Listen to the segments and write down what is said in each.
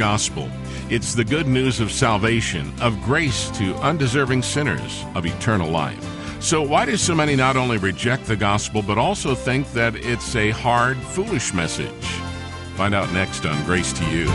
gospel. It's the good news of salvation, of grace to undeserving sinners, of eternal life. So why do so many not only reject the gospel, but also think that it's a hard, foolish message? Find out next on Grace to You.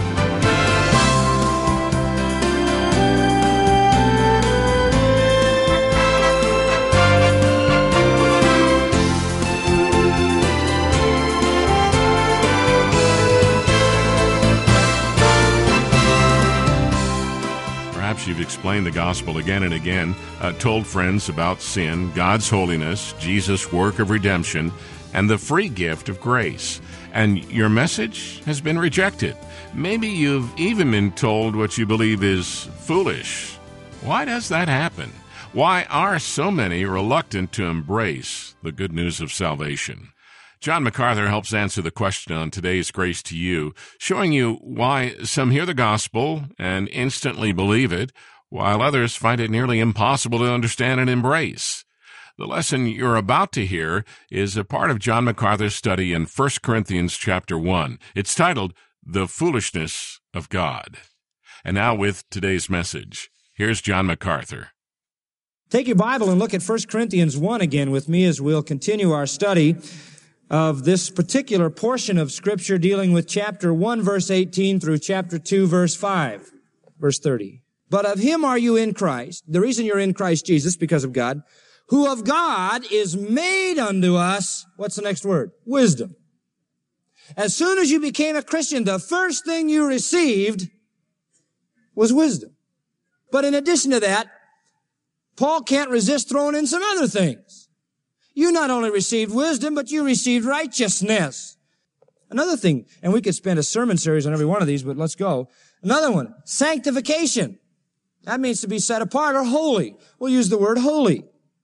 Perhaps you've explained the gospel again and again, told friends about sin, God's holiness, Jesus' work of redemption, and the free gift of grace. And your message has been rejected. Maybe you've even been told what you believe is foolish. Why does that happen? Why are so many reluctant to embrace the good news of salvation? John MacArthur helps answer the question on today's Grace to You, showing you why some hear the gospel and instantly believe it, while others find it nearly impossible to understand and embrace. The lesson you're about to hear is a part of John MacArthur's study in 1 Corinthians chapter 1. It's titled, The Foolishness of God. And now with today's message, here's John MacArthur. Take your Bible and look at 1 Corinthians 1 again with me as we'll continue our study of this particular portion of Scripture dealing with chapter 1, verse 18 through chapter 2, verse 5, verse 30. But of him are you in Christ. The reason you're in Christ Jesus, because of God, who of God is made unto us, what's the next word? Wisdom. As soon as you became a Christian, the first thing you received was wisdom. But in addition to that, Paul can't resist throwing in some other things. You not only received wisdom, but you received righteousness. Another thing, and we could spend a sermon series on every one of these, but let's go. Another one, sanctification. That means to be set apart or holy. We'll use the word holy.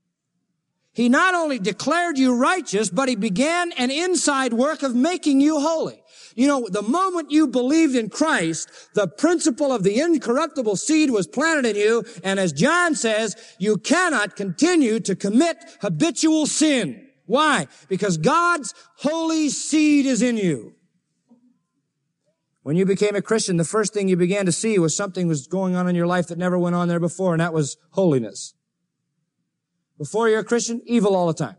He not only declared you righteous, but he began an inside work of making you holy. You know, the moment you believed in Christ, the principle of the incorruptible seed was planted in you, and as John says, you cannot continue to commit habitual sin. Why? Because God's holy seed is in you. When you became a Christian, the first thing you began to see was something was going on in your life that never went on there before, and that was holiness. Before you're a Christian, evil all the time.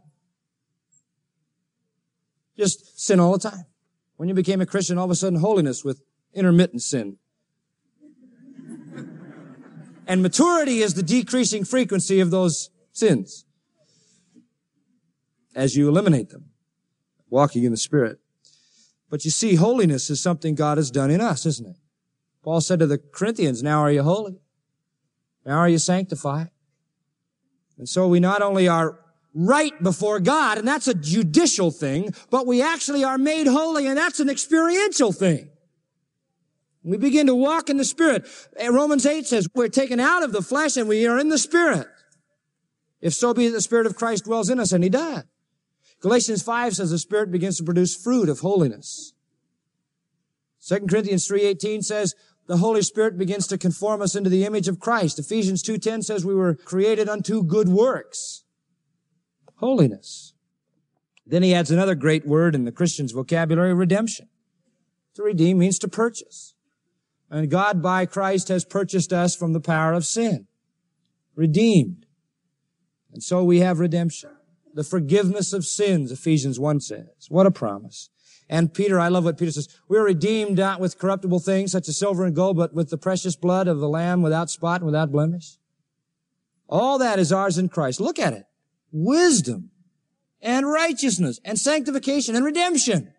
Just sin all the time. When you became a Christian, all of a sudden holiness with intermittent sin. And maturity is the decreasing frequency of those sins as you eliminate them, walking in the Spirit. But you see, holiness is something God has done in us, isn't it? Paul said to the Corinthians, now are you holy? Now are you sanctified? And so we not only are right before God, and that's a judicial thing, but we actually are made holy, and that's an experiential thing. We begin to walk in the Spirit. Romans 8 says we're taken out of the flesh and we are in the Spirit. If so be that the Spirit of Christ dwells in us, and he does. Galatians 5 says the Spirit begins to produce fruit of holiness. 2 Corinthians 3:18 says the Holy Spirit begins to conform us into the image of Christ. Ephesians 2:10 says we were created unto good works. Holiness. Then he adds another great word in the Christian's vocabulary, redemption. To redeem means to purchase. And God by Christ has purchased us from the power of sin. Redeemed. And so we have redemption. The forgiveness of sins, Ephesians 1 says. What a promise. And Peter, I love what Peter says. We are redeemed not with corruptible things such as silver and gold, but with the precious blood of the Lamb without spot and without blemish. All that is ours in Christ. Look at it. Wisdom and righteousness and sanctification and redemption.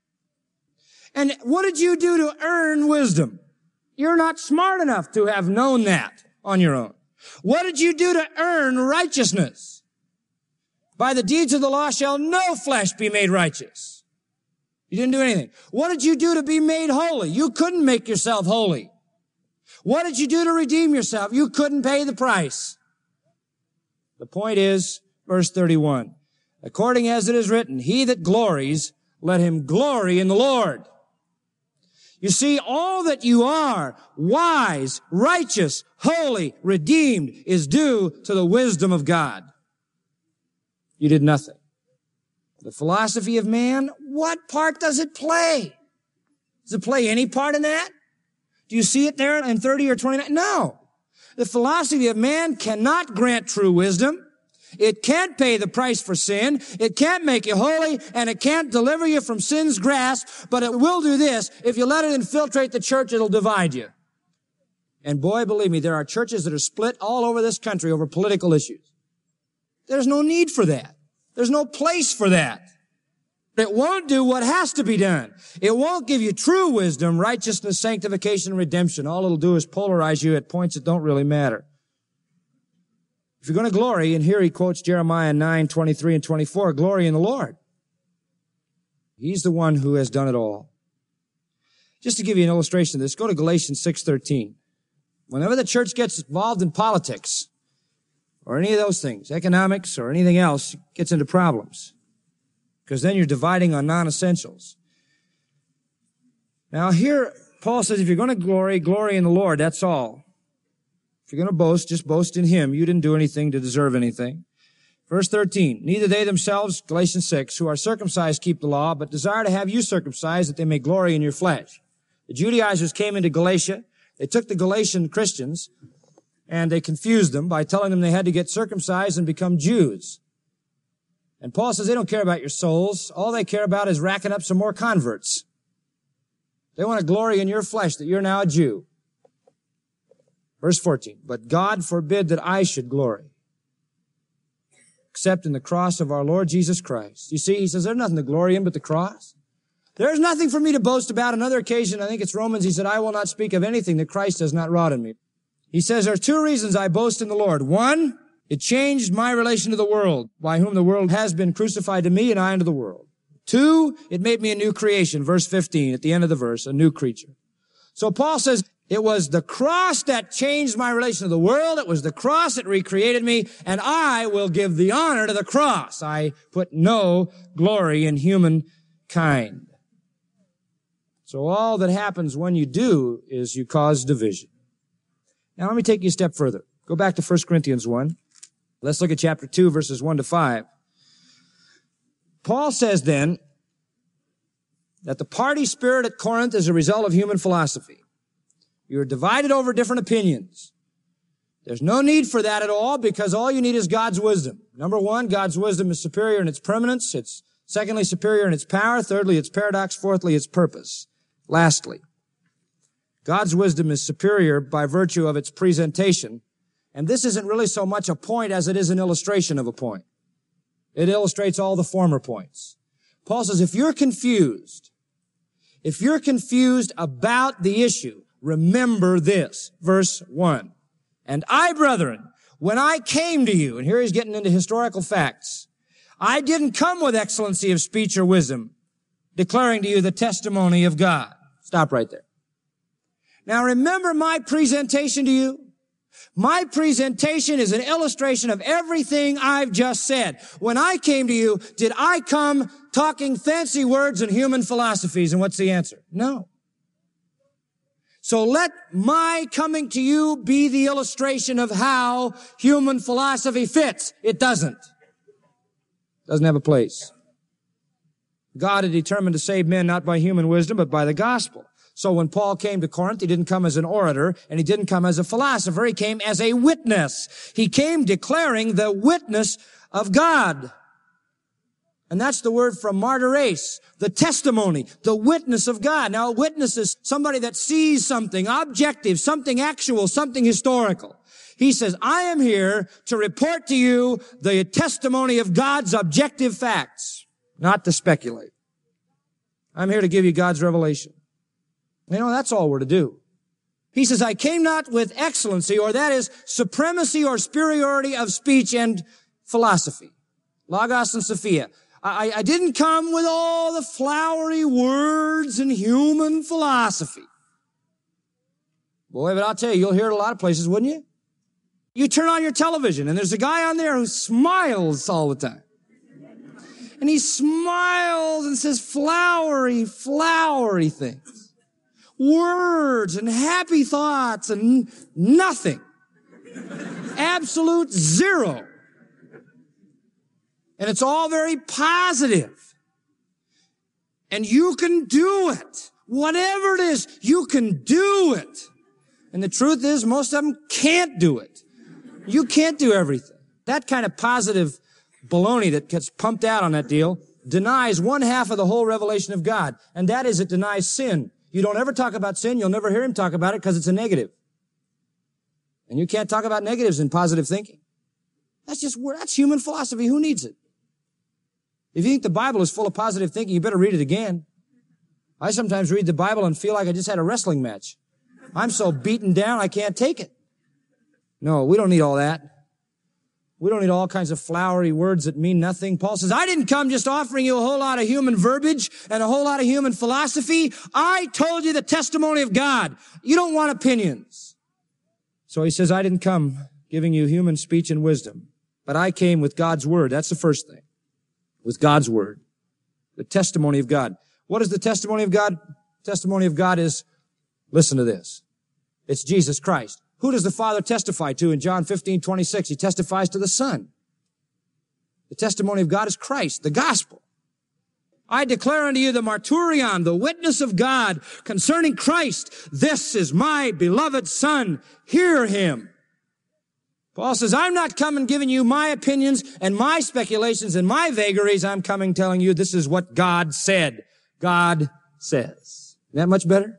And what did you do to earn wisdom? You're not smart enough to have known that on your own. What did you do to earn righteousness? By the deeds of the law shall no flesh be made righteous. You didn't do anything. What did you do to be made holy? You couldn't make yourself holy. What did you do to redeem yourself? You couldn't pay the price. The point is, verse 31, according as it is written, he that glories, let him glory in the Lord. You see, all that you are, wise, righteous, holy, redeemed, is due to the wisdom of God. You did nothing. The philosophy of man, what part does it play? Does it play any part in that? Do you see it there in 30 or 29? No. The philosophy of man cannot grant true wisdom. It can't pay the price for sin. It can't make you holy, and it can't deliver you from sin's grasp, but it will do this. If you let it infiltrate the church, it'll divide you. And boy, believe me, there are churches that are split all over this country over political issues. There's no need for that. There's no place for that. It won't do what has to be done. It won't give you true wisdom, righteousness, sanctification, and redemption. All it'll do is polarize you at points that don't really matter. If you're going to glory, and here he quotes Jeremiah 9:23 and 24, glory in the Lord. He's the one who has done it all. Just to give you an illustration of this, go to Galatians 6:13. Whenever the church gets involved in politics, or any of those things, economics or anything else, it gets into problems. Because then you're dividing on non-essentials. Now here, Paul says, if you're going to glory, glory in the Lord, that's all. If you're going to boast, just boast in Him. You didn't do anything to deserve anything. Verse 13, neither they themselves, Galatians 6, who are circumcised keep the law, but desire to have you circumcised that they may glory in your flesh. The Judaizers came into Galatia. They took the Galatian Christians and they confused them by telling them they had to get circumcised and become Jews. And Paul says they don't care about your souls. All they care about is racking up some more converts. They want to glory in your flesh that you're now a Jew. Verse 14, but God forbid that I should glory, except in the cross of our Lord Jesus Christ. You see, he says there's nothing to glory in but the cross. There's nothing for me to boast about. Another occasion, I think it's Romans, he said, I will not speak of anything that Christ has not wrought in me. He says there are two reasons I boast in the Lord. One, it changed my relation to the world, by whom the world has been crucified to me and I unto the world. Two, it made me a new creation. Verse 15, at the end of the verse, a new creature. So Paul says, it was the cross that changed my relation to the world. It was the cross that recreated me, and I will give the honor to the cross. I put no glory in humankind. So all that happens when you do is you cause division. Now let me take you a step further. Go back to 1 Corinthians 1. Let's look at chapter 2, verses 1 to 5. Paul says then that the party spirit at Corinth is a result of human philosophy. You're divided over different opinions. There's no need for that at all because all you need is God's wisdom. Number one, God's wisdom is superior in its permanence. It's secondly superior in its power. Thirdly, its paradox. Fourthly, its purpose. Lastly, God's wisdom is superior by virtue of its presentation. And this isn't really so much a point as it is an illustration of a point. It illustrates all the former points. Paul says, if you're confused about the issue, remember this. Verse 1. And I, brethren, when I came to you, and here he's getting into historical facts, I didn't come with excellency of speech or wisdom, declaring to you the testimony of God. Stop right there. Now remember my presentation to you. My presentation is an illustration of everything I've just said. When I came to you, did I come talking fancy words and human philosophies? And what's the answer? No. So let my coming to you be the illustration of how human philosophy fits. It doesn't. Doesn't have a place. God had determined to save men not by human wisdom, but by the gospel. So when Paul came to Corinth, he didn't come as an orator, and he didn't come as a philosopher. He came as a witness. He came declaring the witness of God. And that's the word from martyres, the testimony, the witness of God. Now, a witness is somebody that sees something objective, something actual, something historical. He says, I am here to report to you the testimony of God's objective facts, not to speculate. I'm here to give you God's revelation. You know, that's all we're to do. He says, I came not with excellency, or that is supremacy or superiority of speech and philosophy. Logos and Sophia. I didn't come with all the flowery words and human philosophy. Boy, but I'll tell you, you'll hear it a lot of places, wouldn't you? You turn on your television and there's a guy on there who smiles all the time. And he smiles and says flowery things. Words and happy thoughts and nothing. Absolute zero. And it's all very positive. And you can do it Whatever it is, you can do it. And the truth is, most of them can't do it. You can't do everything. That kind of positive baloney that gets pumped out on that deal denies one half of the whole revelation of God. And that is, it denies sin. You don't ever talk about sin. You'll never hear him talk about it because it's a negative. And you can't talk about negatives in positive thinking. That's human philosophy. Who needs it? If you think the Bible is full of positive thinking, you better read it again. I sometimes read the Bible and feel like I just had a wrestling match. I'm so beaten down, I can't take it. No, we don't need all that. We don't need all kinds of flowery words that mean nothing. Paul says, I didn't come just offering you a whole lot of human verbiage and a whole lot of human philosophy. I told you the testimony of God. You don't want opinions. So he says, I didn't come giving you human speech and wisdom, but I came with God's word. That's the first thing. With God's word. The testimony of God. What is the testimony of God? Testimony of God is, listen to this. It's Jesus Christ. Who does the Father testify to in John 15:26? He testifies to the Son. The testimony of God is Christ, the gospel. I declare unto you the marturion, the witness of God concerning Christ. This is my beloved Son. Hear him. Paul says, I'm not coming giving you my opinions and my speculations and my vagaries. I'm coming telling you this is what God said. God says. Isn't that much better?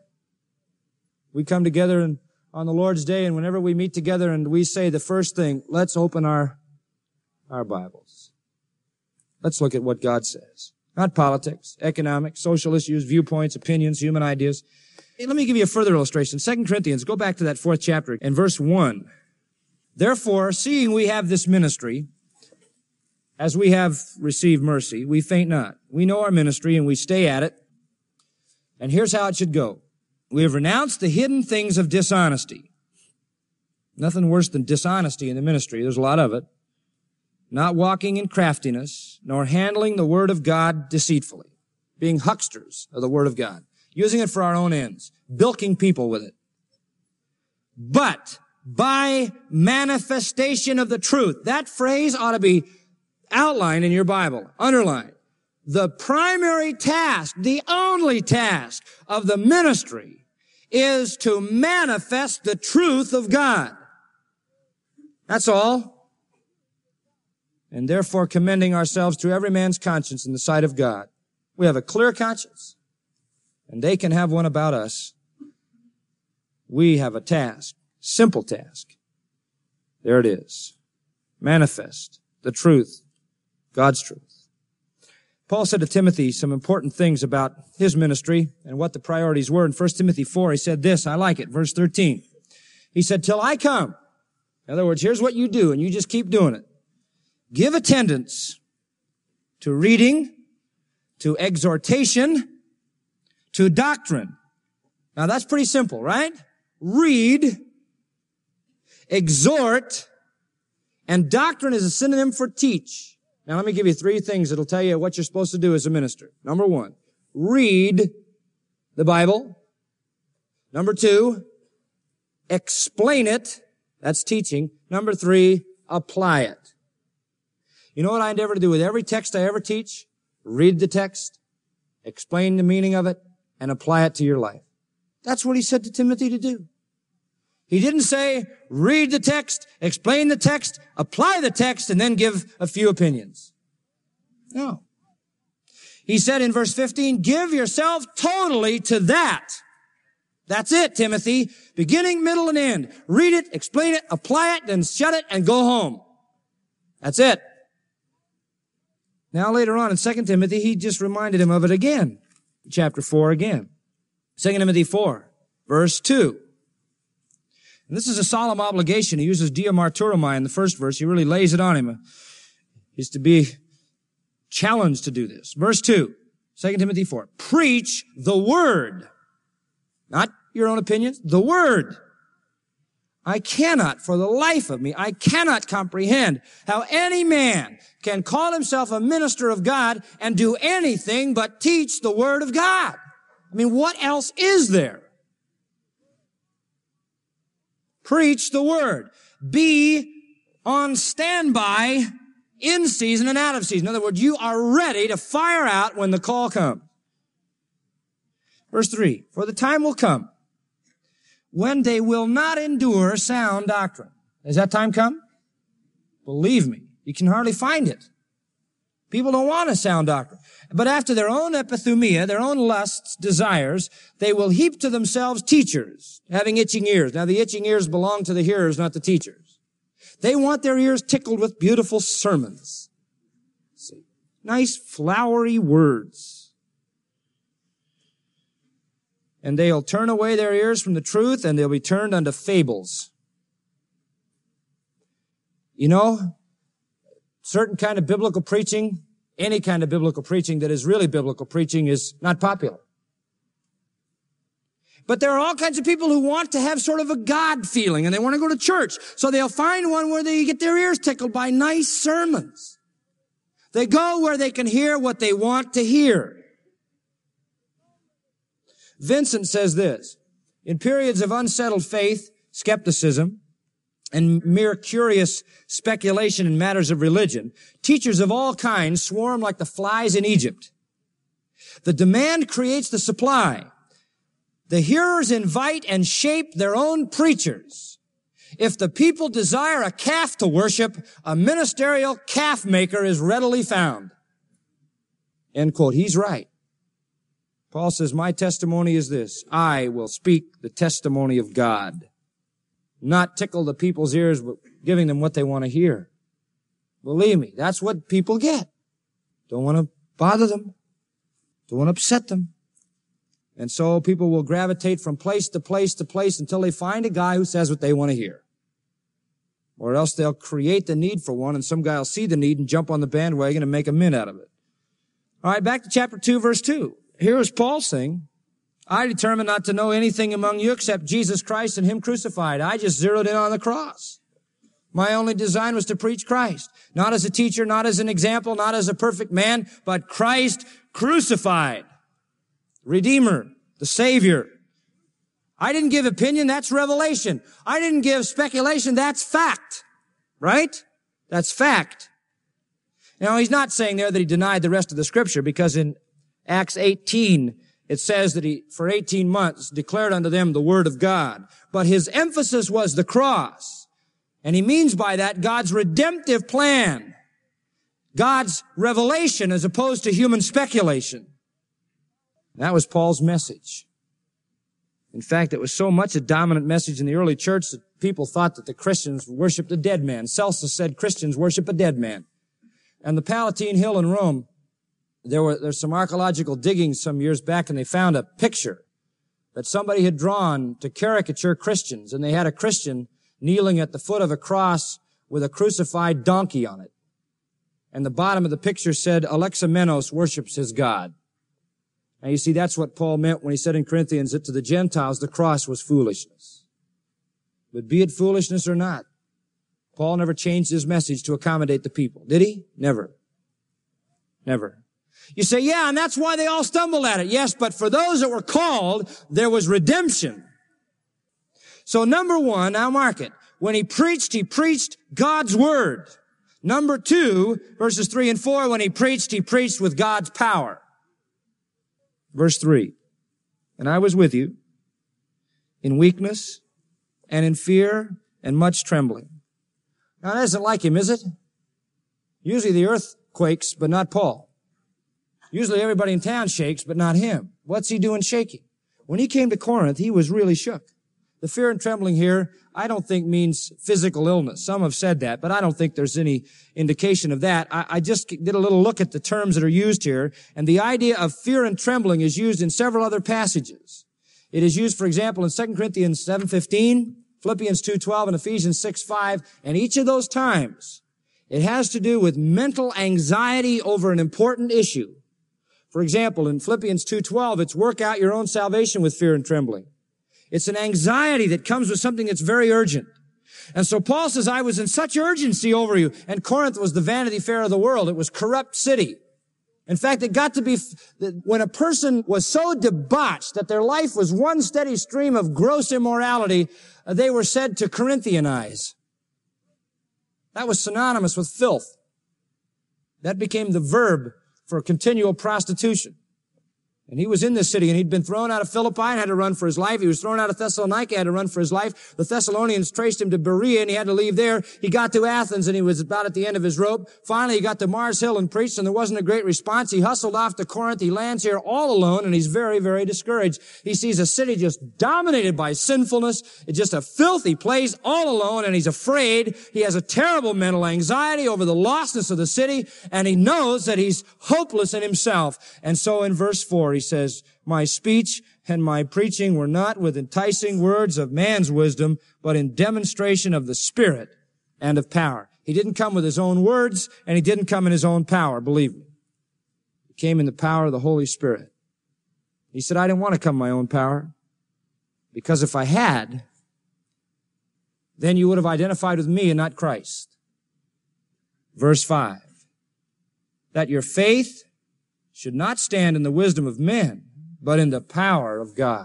We come together on the Lord's Day, and whenever we meet together and we say the first thing, let's open our Bibles. Let's look at what God says. Not politics, economics, social issues, viewpoints, opinions, human ideas. Hey, let me give you a further illustration. 2 Corinthians, go back to that 4th chapter and verse 1. Therefore, seeing we have this ministry, as we have received mercy, we faint not. We know our ministry and we stay at it. And here's how it should go. We have renounced the hidden things of dishonesty. Nothing worse than dishonesty in the ministry. There's a lot of it. Not walking in craftiness, nor handling the word of God deceitfully. Being hucksters of the word of God. Using it for our own ends. Bilking people with it. But by manifestation of the truth. That phrase ought to be outlined in your Bible. Underlined. The primary task, the only task of the ministry is to manifest the truth of God. That's all. And therefore commending ourselves to every man's conscience in the sight of God. We have a clear conscience, and they can have one about us. We have a task, simple task. There it is. Manifest the truth, God's truth. Paul said to Timothy some important things about his ministry and what the priorities were. In 1 Timothy 4, he said this, I like it, verse 13. He said, till I come. In other words, here's what you do, and you just keep doing it. Give attendance to reading, to exhortation, to doctrine. Now that's pretty simple, right? Read, exhort, and doctrine is a synonym for teach. Now let me give you 3 things that'll tell you what you're supposed to do as a minister. Number 1, read the Bible. Number 2, explain it. That's teaching. Number 3, apply it. You know what I endeavor to do with every text I ever teach? Read the text, explain the meaning of it, and apply it to your life. That's what he said to Timothy to do. He didn't say, read the text, explain the text, apply the text, and then give a few opinions. No. He said in verse 15, give yourself totally to that. That's it, Timothy. Beginning, middle, and end. Read it, explain it, apply it, then shut it and go home. That's it. Now later on in 2 Timothy, he just reminded him of it again. Chapter 4 again. 2 Timothy 4, verse 2. And this is a solemn obligation. He uses dia martyromai in the first verse. He really lays it on him. He's to be challenged to do this. Verse 2, 2 Timothy 4. Preach the word. Not your own opinions. The word. I cannot, for the life of me, I cannot comprehend how any man can call himself a minister of God and do anything but teach the word of God. I mean, what else is there? Preach the word. Be on standby in season and out of season. In other words, you are ready to fire out when the call comes. Verse 3, for the time will come when they will not endure sound doctrine. Has that time come? Believe me, you can hardly find it. People don't want a sound doctrine. But after their own epithumia, their own lusts, desires, they will heap to themselves teachers, having itching ears. Now, the itching ears belong to the hearers, not the teachers. They want their ears tickled with beautiful sermons. See, nice, flowery words. And they'll turn away their ears from the truth, and they'll be turned unto fables. You know, certain kind of biblical preaching, any kind of biblical preaching that is really biblical preaching is not popular. But there are all kinds of people who want to have sort of a God feeling, and they want to go to church. So they'll find one where they get their ears tickled by nice sermons. They go where they can hear what they want to hear. Vincent says this, in periods of unsettled faith, skepticism, and mere curious speculation in matters of religion, teachers of all kinds swarm like the flies in Egypt. The demand creates the supply. The hearers invite and shape their own preachers. If the people desire a calf to worship, a ministerial calf maker is readily found. End quote. He's right. Paul says, my testimony is this. I will speak the testimony of God. Not tickle the people's ears, but giving them what they want to hear. Believe me, that's what people get. Don't want to bother them. Don't want to upset them. And so people will gravitate from place to place to place until they find a guy who says what they want to hear. Or else they'll create the need for one, and some guy will see the need and jump on the bandwagon and make a mint out of it. All right, back to chapter 2, verse 2. Here is Paul saying, I determined not to know anything among you except Jesus Christ and Him crucified. I just zeroed in on the cross. My only design was to preach Christ. Not as a teacher, not as an example, not as a perfect man, but Christ crucified. Redeemer, the Savior. I didn't give opinion, that's revelation. I didn't give speculation, that's fact. Right? That's fact. Now, he's not saying there that he denied the rest of the Scripture, because in Acts 18, it says that he, for 18 months, declared unto them the Word of God. But his emphasis was the cross. And he means by that God's redemptive plan. God's revelation as opposed to human speculation. That was Paul's message. In fact, it was so much a dominant message in the early church that people thought that the Christians worshiped a dead man. Celsus said Christians worship a dead man. And the Palatine Hill in Rome, there's some archaeological diggings some years back, and they found a picture that somebody had drawn to caricature Christians. And they had a Christian kneeling at the foot of a cross with a crucified donkey on it. And the bottom of the picture said, Alexamenos worships his God. Now you see, that's what Paul meant when he said in Corinthians that to the Gentiles the cross was foolishness. But be it foolishness or not, Paul never changed his message to accommodate the people. Did he? Never. Never. You say, yeah, and that's why they all stumbled at it. Yes, but for those that were called, there was redemption. So number one, now mark it. When he preached God's word. Number two, verses 3 and 4, when he preached with God's power. Verse 3, and I was with you in weakness and in fear and much trembling. Now that isn't like him, is it? Usually the earth quakes, but not Paul. Usually everybody in town shakes, but not him. What's he doing shaking? When he came to Corinth, he was really shook. The fear and trembling here, I don't think means physical illness. Some have said that, but I don't think there's any indication of that. I just did a little look at the terms that are used here, and the idea of fear and trembling is used in several other passages. It is used, for example, in 2 Corinthians 7:15, Philippians 2:12, and Ephesians 6:5, and each of those times, it has to do with mental anxiety over an important issue. For example, in Philippians 2:12, it's work out your own salvation with fear and trembling. It's an anxiety that comes with something that's very urgent. And so Paul says, I was in such urgency over you. And Corinth was the Vanity Fair of the world. It was a corrupt city. In fact, it got to be, when a person was so debauched that their life was one steady stream of gross immorality, they were said to Corinthianize. That was synonymous with filth. That became the verb for continual prostitution. And he was in this city, and he'd been thrown out of Philippi and had to run for his life. He was thrown out of Thessalonica, had to run for his life. The Thessalonians traced him to Berea, and he had to leave there. He got to Athens, and he was about at the end of his rope. Finally, he got to Mars Hill and preached, and there wasn't a great response. He hustled off to Corinth. He lands here all alone, and he's very, very discouraged. He sees a city just dominated by sinfulness. It's just a filthy place, all alone, and he's afraid. He has a terrible mental anxiety over the lostness of the city, and he knows that he's hopeless in himself. And so in verse 4, he says, my speech and my preaching were not with enticing words of man's wisdom, but in demonstration of the Spirit and of power. He didn't come with his own words, and he didn't come in his own power, believe me. He came in the power of the Holy Spirit. He said, I didn't want to come in my own power, because if I had, then you would have identified with me and not Christ. Verse 5, that your faith should not stand in the wisdom of men, but in the power of God.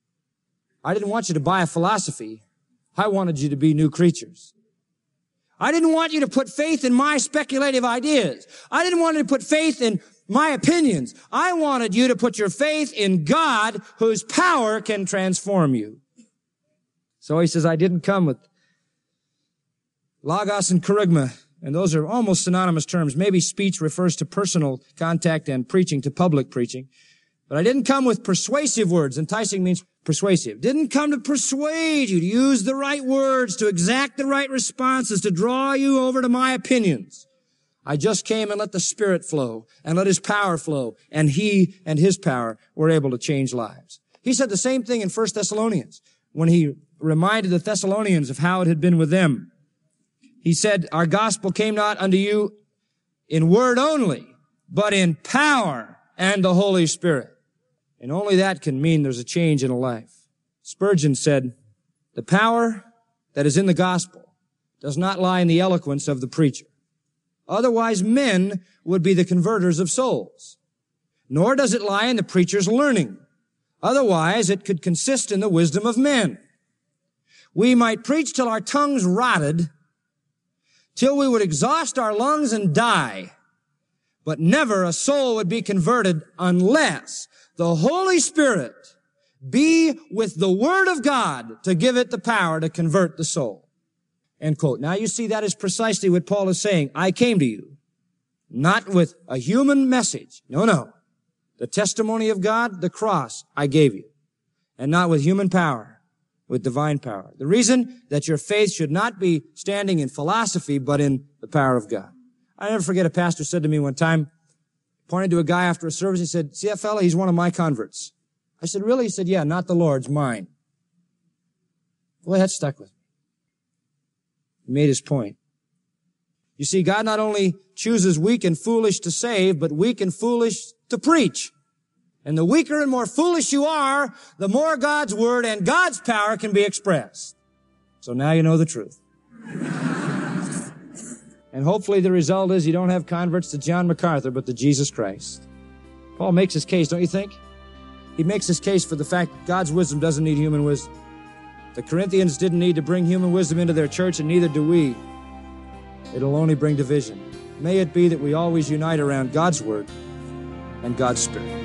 I didn't want you to buy a philosophy. I wanted you to be new creatures. I didn't want you to put faith in my speculative ideas. I didn't want you to put faith in my opinions. I wanted you to put your faith in God, whose power can transform you. So he says, I didn't come with logos and kerygma. And those are almost synonymous terms. Maybe speech refers to personal contact and preaching to public preaching. But I didn't come with persuasive words. Enticing means persuasive. Didn't come to persuade you, to use the right words, to exact the right responses, to draw you over to my opinions. I just came and let the Spirit flow and let His power flow. And He and His power were able to change lives. He said the same thing in 1 Thessalonians when he reminded the Thessalonians of how it had been with them. He said, our gospel came not unto you in word only, but in power and the Holy Spirit. And only that can mean there's a change in a life. Spurgeon said, the power that is in the gospel does not lie in the eloquence of the preacher. Otherwise, men would be the converters of souls. Nor does it lie in the preacher's learning. Otherwise, it could consist in the wisdom of men. We might preach till our tongues rotted, till we would exhaust our lungs and die, but never a soul would be converted unless the Holy Spirit be with the Word of God to give it the power to convert the soul. End quote. Now you see that is precisely what Paul is saying. I came to you, not with a human message. No. The testimony of God, the cross, I gave you. And not with human power, with divine power. The reason that your faith should not be standing in philosophy, but in the power of God. I never forget a pastor said to me one time, pointed to a guy after a service, he said, see that fella? He's one of my converts. I said, really? He said, yeah, not the Lord's, mine. Boy, that stuck with me. He made his point. You see, God not only chooses weak and foolish to save, but weak and foolish to preach. And the weaker and more foolish you are, the more God's Word and God's power can be expressed. So now you know the truth. And hopefully the result is you don't have converts to John MacArthur, but to Jesus Christ. Paul makes his case, don't you think? He makes his case for the fact that God's wisdom doesn't need human wisdom. The Corinthians didn't need to bring human wisdom into their church, and neither do we. It'll only bring division. May it be that we always unite around God's Word and God's Spirit.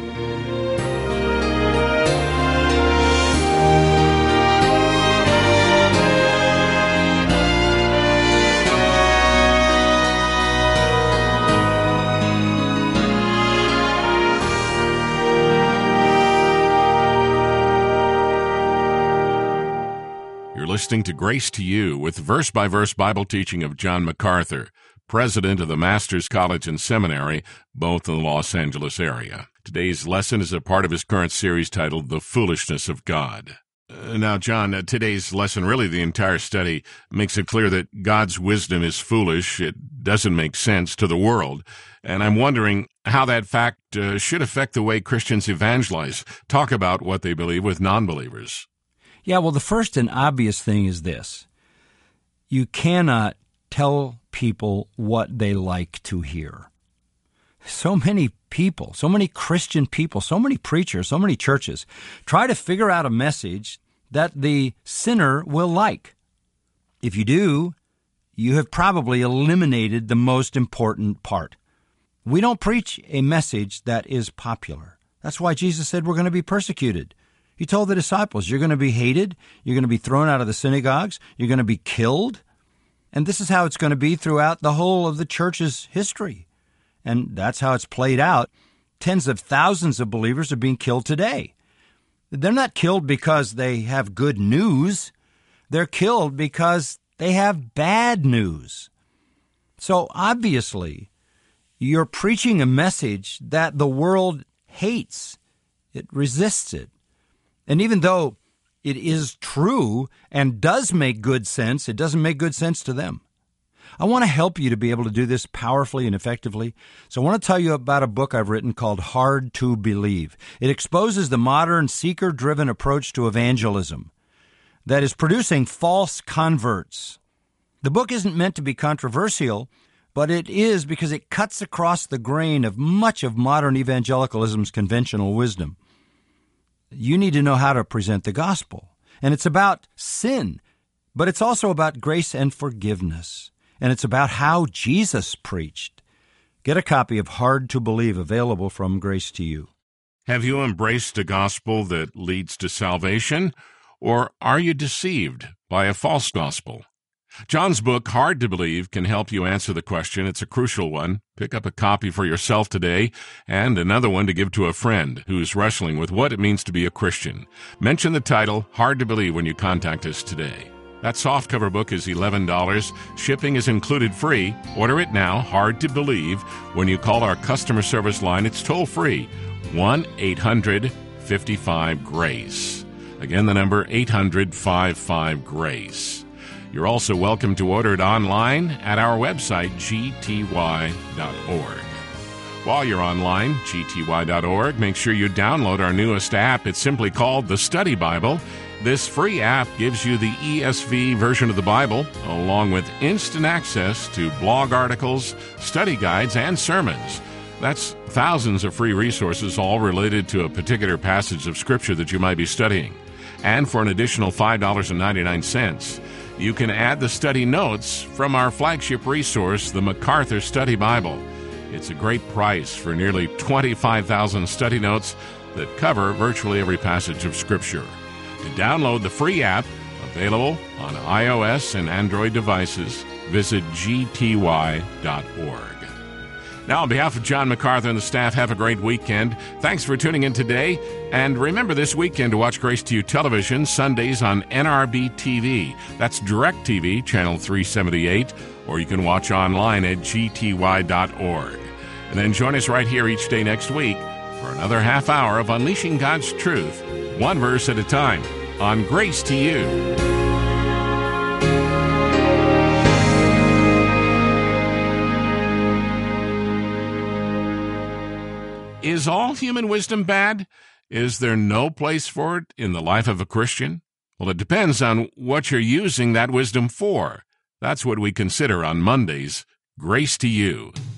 Listening to Grace to You with verse-by-verse Bible teaching of John MacArthur, president of the Masters College and Seminary, both in the Los Angeles area. Today's lesson is a part of his current series titled The Foolishness of God. Now, John, today's lesson, really the entire study, makes it clear that God's wisdom is foolish. It doesn't make sense to the world. And I'm wondering how that fact should affect the way Christians evangelize, talk about what they believe with non-believers. Yeah, well, the first and obvious thing is this. You cannot tell people what they like to hear. So many people, so many Christian people, so many preachers, so many churches try to figure out a message that the sinner will like. If you do, you have probably eliminated the most important part. We don't preach a message that is popular. That's why Jesus said we're going to be persecuted. He told the disciples, you're going to be hated, you're going to be thrown out of the synagogues, you're going to be killed. And this is how it's going to be throughout the whole of the church's history. And that's how it's played out. Tens of thousands of believers are being killed today. They're not killed because they have good news. They're killed because they have bad news. So obviously, you're preaching a message that the world hates. It resists it. And even though it is true and does make good sense, it doesn't make good sense to them. I want to help you to be able to do this powerfully and effectively. So I want to tell you about a book I've written called Hard to Believe. It exposes the modern seeker-driven approach to evangelism that is producing false converts. The book isn't meant to be controversial, but it is because it cuts across the grain of much of modern evangelicalism's conventional wisdom. You need to know how to present the gospel. And it's about sin, but it's also about grace and forgiveness. And it's about how Jesus preached. Get a copy of Hard to Believe, available from Grace to You. Have you embraced a gospel that leads to salvation, or are you deceived by a false gospel? John's book, Hard to Believe, can help you answer the question. It's a crucial one. Pick up a copy for yourself today and another one to give to a friend who's wrestling with what it means to be a Christian. Mention the title, Hard to Believe, when you contact us today. That softcover book is $11. Shipping is included free. Order it now, Hard to Believe. When you call our customer service line, it's toll-free, 1-800-55-GRACE. Again, the number 800-55-GRACE. You're also welcome to order it online at our website, gty.org. While you're online, gty.org, make sure you download our newest app. It's simply called the Study Bible. This free app gives you the ESV version of the Bible, along with instant access to blog articles, study guides, and sermons. That's thousands of free resources, all related to a particular passage of Scripture that you might be studying. And for an additional $5.99, you can add the study notes from our flagship resource, the MacArthur Study Bible. It's a great price for nearly 25,000 study notes that cover virtually every passage of Scripture. To download the free app, available on iOS and Android devices, visit gty.org. Now, on behalf of John MacArthur and the staff, have a great weekend. Thanks for tuning in today. And remember this weekend to watch Grace to You Television, Sundays on NRB TV. That's DirecTV, channel 378, or you can watch online at gty.org. And then join us right here each day next week for another half hour of Unleashing God's Truth, one verse at a time, on Grace to You. Is all human wisdom bad? Is there no place for it in the life of a Christian? Well, it depends on what you're using that wisdom for. That's what we consider on Mondays, Grace to You.